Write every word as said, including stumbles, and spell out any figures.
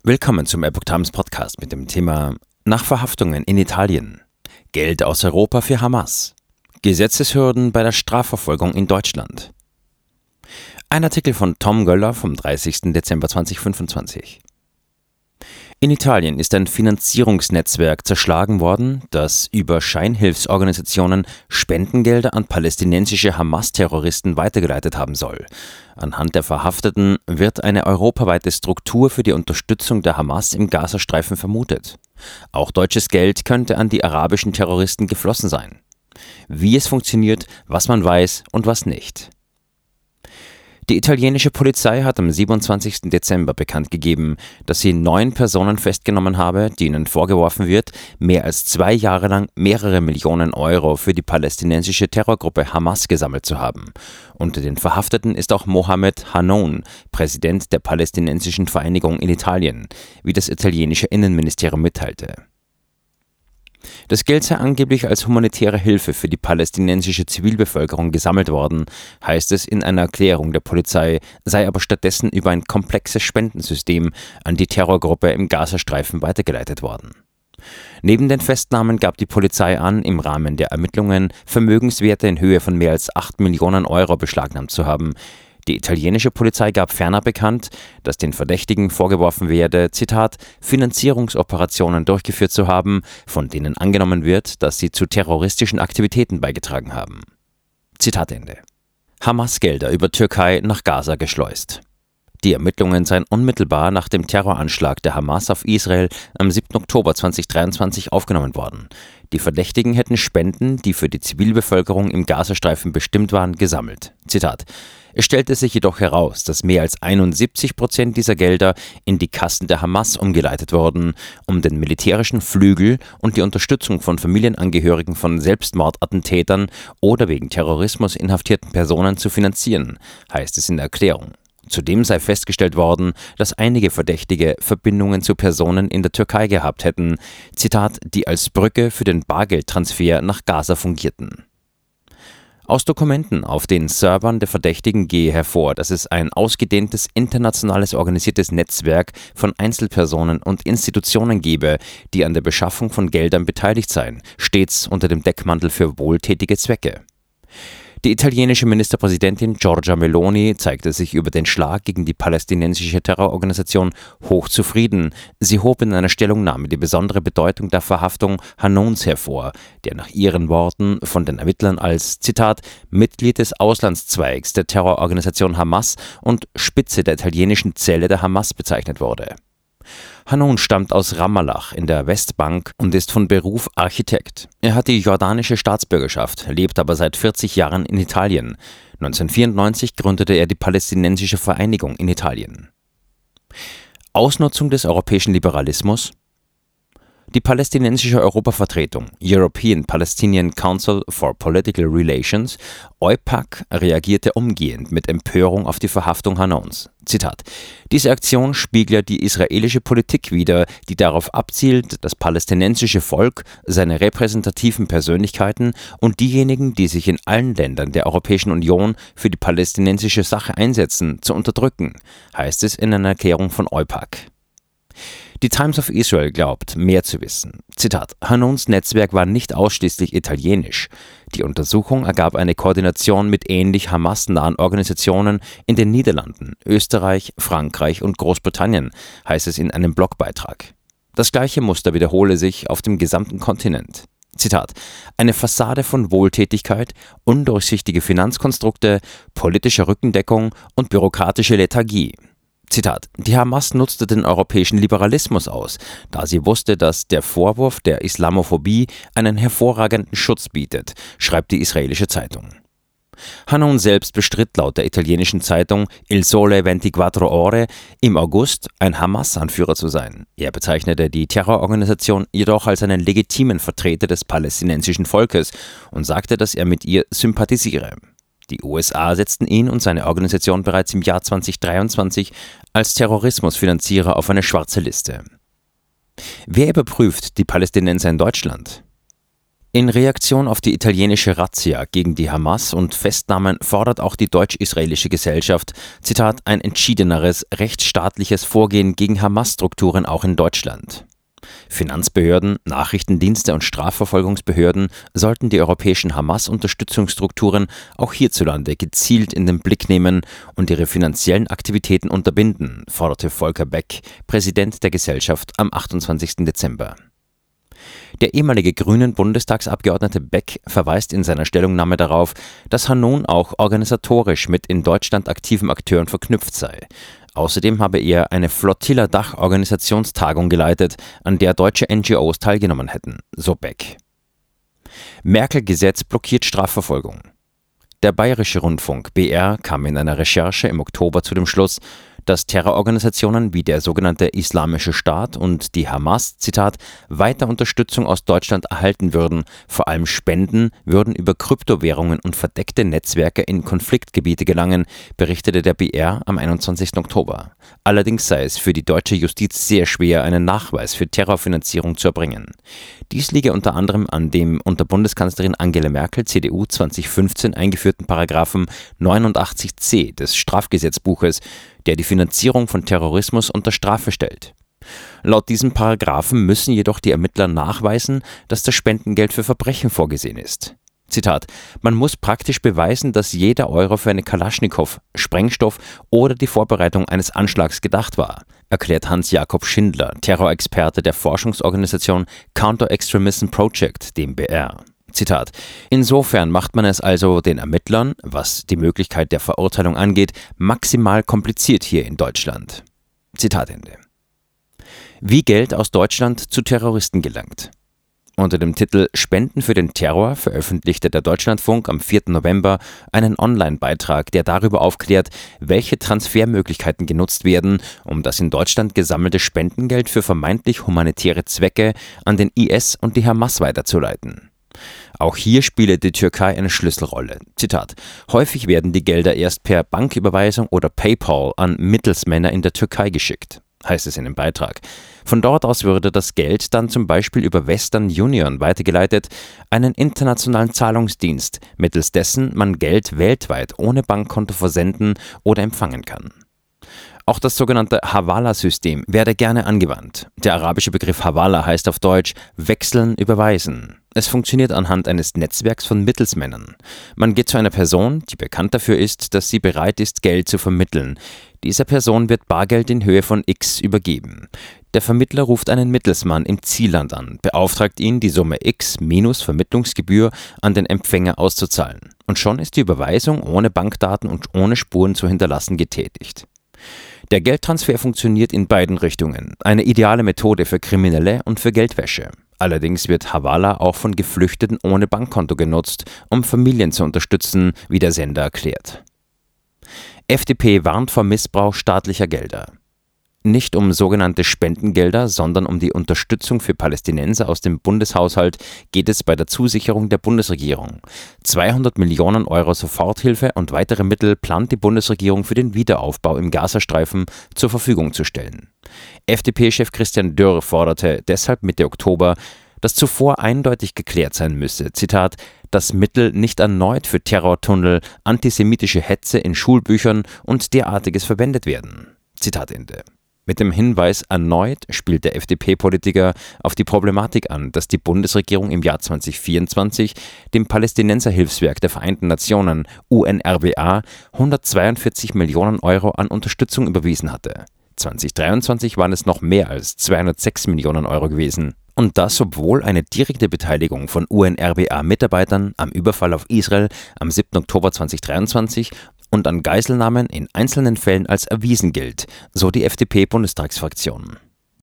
Willkommen zum Epoch Times Podcast mit dem Thema Nach Verhaftungen in Italien. Geld aus Europa für Hamas. Gesetzeshürden bei der Strafverfolgung in Deutschland. Ein Artikel von Tom Göller vom dreißigsten Dezember zweitausendfünfundzwanzig. In Italien ist ein Finanzierungsnetzwerk zerschlagen worden, das über Scheinhilfsorganisationen Spendengelder an palästinensische Hamas-Terroristen weitergeleitet haben soll. Anhand der Verhafteten wird eine europaweite Struktur für die Unterstützung der Hamas im Gazastreifen vermutet. Auch deutsches Geld könnte an die arabischen Terroristen geflossen sein. Wie es funktioniert, was man weiß und was nicht. Die italienische Polizei hat am siebenundzwanzigsten Dezember bekannt gegeben, dass sie neun Personen festgenommen habe, denen vorgeworfen wird, mehr als zwei Jahre lang mehrere Millionen Euro für die palästinensische Terrorgruppe Hamas gesammelt zu haben. Unter den Verhafteten ist auch Mohamed Hanoun, Präsident der Palästinensischen Vereinigung in Italien, wie das italienische Innenministerium mitteilte. Das Geld sei angeblich als humanitäre Hilfe für die palästinensische Zivilbevölkerung gesammelt worden, heißt es in einer Erklärung der Polizei, sei aber stattdessen über ein komplexes Spendensystem an die Terrorgruppe im Gazastreifen weitergeleitet worden. Neben den Festnahmen gab die Polizei an, im Rahmen der Ermittlungen Vermögenswerte in Höhe von mehr als acht Millionen Euro beschlagnahmt zu haben. Die italienische Polizei gab ferner bekannt, dass den Verdächtigen vorgeworfen werde, Zitat, Finanzierungsoperationen durchgeführt zu haben, von denen angenommen wird, dass sie zu terroristischen Aktivitäten beigetragen haben. Zitat Ende. Hamas-Gelder über Türkei nach Gaza geschleust. Die Ermittlungen seien unmittelbar nach dem Terroranschlag der Hamas auf Israel am siebten Oktober zweitausenddreiundzwanzig aufgenommen worden. Die Verdächtigen hätten Spenden, die für die Zivilbevölkerung im Gazastreifen bestimmt waren, gesammelt. Zitat. Es stellte sich jedoch heraus, dass mehr als einundsiebzig Prozent dieser Gelder in die Kassen der Hamas umgeleitet wurden, um den militärischen Flügel und die Unterstützung von Familienangehörigen von Selbstmordattentätern oder wegen Terrorismus inhaftierten Personen zu finanzieren, heißt es in der Erklärung. Zudem sei festgestellt worden, dass einige Verdächtige Verbindungen zu Personen in der Türkei gehabt hätten, Zitat, die als Brücke für den Bargeldtransfer nach Gaza fungierten. Aus Dokumenten auf den Servern der Verdächtigen gehe hervor, dass es ein ausgedehntes internationales organisiertes Netzwerk von Einzelpersonen und Institutionen gebe, die an der Beschaffung von Geldern beteiligt seien, stets unter dem Deckmantel für wohltätige Zwecke. Die italienische Ministerpräsidentin Giorgia Meloni zeigte sich über den Schlag gegen die palästinensische Terrororganisation hochzufrieden. Sie hob in einer Stellungnahme die besondere Bedeutung der Verhaftung Hanouns hervor, der nach ihren Worten von den Ermittlern als, Zitat, Mitglied des Auslandszweigs der Terrororganisation Hamas und Spitze der italienischen Zelle der Hamas bezeichnet wurde. Hanoun stammt aus Ramallah in der Westbank und ist von Beruf Architekt. Er hat die jordanische Staatsbürgerschaft, lebt aber seit vierzig Jahren in Italien. neunzehnhundertvierundneunzig gründete er die Palästinensische Vereinigung in Italien. Ausnutzung des europäischen Liberalismus. Die palästinensische Europavertretung European Palestinian Council for Political Relations, E U P A C, reagierte umgehend mit Empörung auf die Verhaftung Hanouns. Zitat. Diese Aktion spiegelt die israelische Politik wider, die darauf abzielt, das palästinensische Volk, seine repräsentativen Persönlichkeiten und diejenigen, die sich in allen Ländern der Europäischen Union für die palästinensische Sache einsetzen, zu unterdrücken, heißt es in einer Erklärung von E U P A C. Die Times of Israel glaubt, mehr zu wissen. Zitat, Hanouns Netzwerk war nicht ausschließlich italienisch. Die Untersuchung ergab eine Koordination mit ähnlich Hamas-nahen Organisationen in den Niederlanden, Österreich, Frankreich und Großbritannien, heißt es in einem Blogbeitrag. Das gleiche Muster wiederhole sich auf dem gesamten Kontinent. Zitat, eine Fassade von Wohltätigkeit, undurchsichtige Finanzkonstrukte, politische Rückendeckung und bürokratische Lethargie. Zitat, die Hamas nutzte den europäischen Liberalismus aus, da sie wusste, dass der Vorwurf der Islamophobie einen hervorragenden Schutz bietet, schreibt die israelische Zeitung. Hanoun selbst bestritt laut der italienischen Zeitung Il Sole ventiquattro Ore im August, ein Hamas-Anführer zu sein. Er bezeichnete die Terrororganisation jedoch als einen legitimen Vertreter des palästinensischen Volkes und sagte, dass er mit ihr sympathisiere. Die U S A setzten ihn und seine Organisation bereits im Jahr zweitausenddreiundzwanzig als Terrorismusfinanzierer auf eine schwarze Liste. Wer überprüft die Palästinenser in Deutschland? In Reaktion auf die italienische Razzia gegen die Hamas und Festnahmen fordert auch die deutsch-israelische Gesellschaft, Zitat, ein entschiedeneres, rechtsstaatliches Vorgehen gegen Hamas-Strukturen auch in Deutschland. Finanzbehörden, Nachrichtendienste und Strafverfolgungsbehörden sollten die europäischen Hamas-Unterstützungsstrukturen auch hierzulande gezielt in den Blick nehmen und ihre finanziellen Aktivitäten unterbinden, forderte Volker Beck, Präsident der Gesellschaft, am achtundzwanzigsten Dezember. Der ehemalige Grünen-Bundestagsabgeordnete Beck verweist in seiner Stellungnahme darauf, dass Hanun auch organisatorisch mit in Deutschland aktiven Akteuren verknüpft sei. Außerdem habe er eine Flotilla-Dach-Organisationstagung geleitet, an der deutsche N G Os teilgenommen hätten, so Beck. Merkel-Gesetz blockiert Strafverfolgung. Der Bayerische Rundfunk B R kam in einer Recherche im Oktober zu dem Schluss, dass Terrororganisationen wie der sogenannte Islamische Staat und die Hamas, Zitat, weiter Unterstützung aus Deutschland erhalten würden. Vor allem Spenden würden über Kryptowährungen und verdeckte Netzwerke in Konfliktgebiete gelangen, berichtete der B R am einundzwanzigsten Oktober. Allerdings sei es für die deutsche Justiz sehr schwer, einen Nachweis für Terrorfinanzierung zu erbringen. Dies liege unter anderem an dem unter Bundeskanzlerin Angela Merkel C D U zweitausendfünfzehn eingeführten Paragraphen neunundachtzig c des Strafgesetzbuches, der die Finanzierung von Terrorismus unter Strafe stellt. Laut diesem Paragraphen müssen jedoch die Ermittler nachweisen, dass das Spendengeld für Verbrechen vorgesehen ist. Zitat: Man muss praktisch beweisen, dass jeder Euro für eine Kalaschnikow, Sprengstoff oder die Vorbereitung eines Anschlags gedacht war, erklärt Hans-Jakob Schindler, Terrorexperte der Forschungsorganisation Counter-Extremism Project, dem B R. Zitat: Insofern macht man es also den Ermittlern, was die Möglichkeit der Verurteilung angeht, maximal kompliziert hier in Deutschland. Zitat Ende. Wie Geld aus Deutschland zu Terroristen gelangt. Unter dem Titel Spenden für den Terror veröffentlichte der Deutschlandfunk am vierten November einen Online-Beitrag, der darüber aufklärt, welche Transfermöglichkeiten genutzt werden, um das in Deutschland gesammelte Spendengeld für vermeintlich humanitäre Zwecke an den I S und die Hamas weiterzuleiten. Auch hier spiele die Türkei eine Schlüsselrolle. Zitat: Häufig werden die Gelder erst per Banküberweisung oder PayPal an Mittelsmänner in der Türkei geschickt, heißt es in dem Beitrag. Von dort aus würde das Geld dann zum Beispiel über Western Union weitergeleitet, einen internationalen Zahlungsdienst, mittels dessen man Geld weltweit ohne Bankkonto versenden oder empfangen kann. Auch das sogenannte Hawala-System werde gerne angewandt. Der arabische Begriff Hawala heißt auf Deutsch wechseln, überweisen. Es funktioniert anhand eines Netzwerks von Mittelsmännern. Man geht zu einer Person, die bekannt dafür ist, dass sie bereit ist, Geld zu vermitteln. Dieser Person wird Bargeld in Höhe von X übergeben. Der Vermittler ruft einen Mittelsmann im Zielland an, beauftragt ihn, die Summe X minus Vermittlungsgebühr an den Empfänger auszuzahlen. Und schon ist die Überweisung ohne Bankdaten und ohne Spuren zu hinterlassen getätigt. Der Geldtransfer funktioniert in beiden Richtungen. Eine ideale Methode für Kriminelle und für Geldwäsche. Allerdings wird Hawala auch von Geflüchteten ohne Bankkonto genutzt, um Familien zu unterstützen, wie der Sender erklärt. F D P warnt vor Missbrauch staatlicher Gelder. Nicht um sogenannte Spendengelder, sondern um die Unterstützung für Palästinenser aus dem Bundeshaushalt geht es bei der Zusicherung der Bundesregierung. zweihundert Millionen Euro Soforthilfe und weitere Mittel plant die Bundesregierung für den Wiederaufbau im Gazastreifen zur Verfügung zu stellen. F D P-Chef Christian Dürr forderte deshalb Mitte Oktober, dass zuvor eindeutig geklärt sein müsse, Zitat, dass Mittel nicht erneut für Terrortunnel, antisemitische Hetze in Schulbüchern und derartiges verwendet werden. Zitat Ende. Mit dem Hinweis erneut spielt der F D P-Politiker auf die Problematik an, dass die Bundesregierung im Jahr zweitausendvierundzwanzig dem Palästinenserhilfswerk der Vereinten Nationen U N R W A hundertzweiundvierzig Millionen Euro an Unterstützung überwiesen hatte. zweitausenddreiundzwanzig waren es noch mehr als zweihundertsechs Millionen Euro gewesen. Und das, obwohl eine direkte Beteiligung von U N R W A-Mitarbeitern am Überfall auf Israel am siebten Oktober zweitausenddreiundzwanzig und an Geiselnahmen in einzelnen Fällen als erwiesen gilt, so die F D P-Bundestagsfraktion.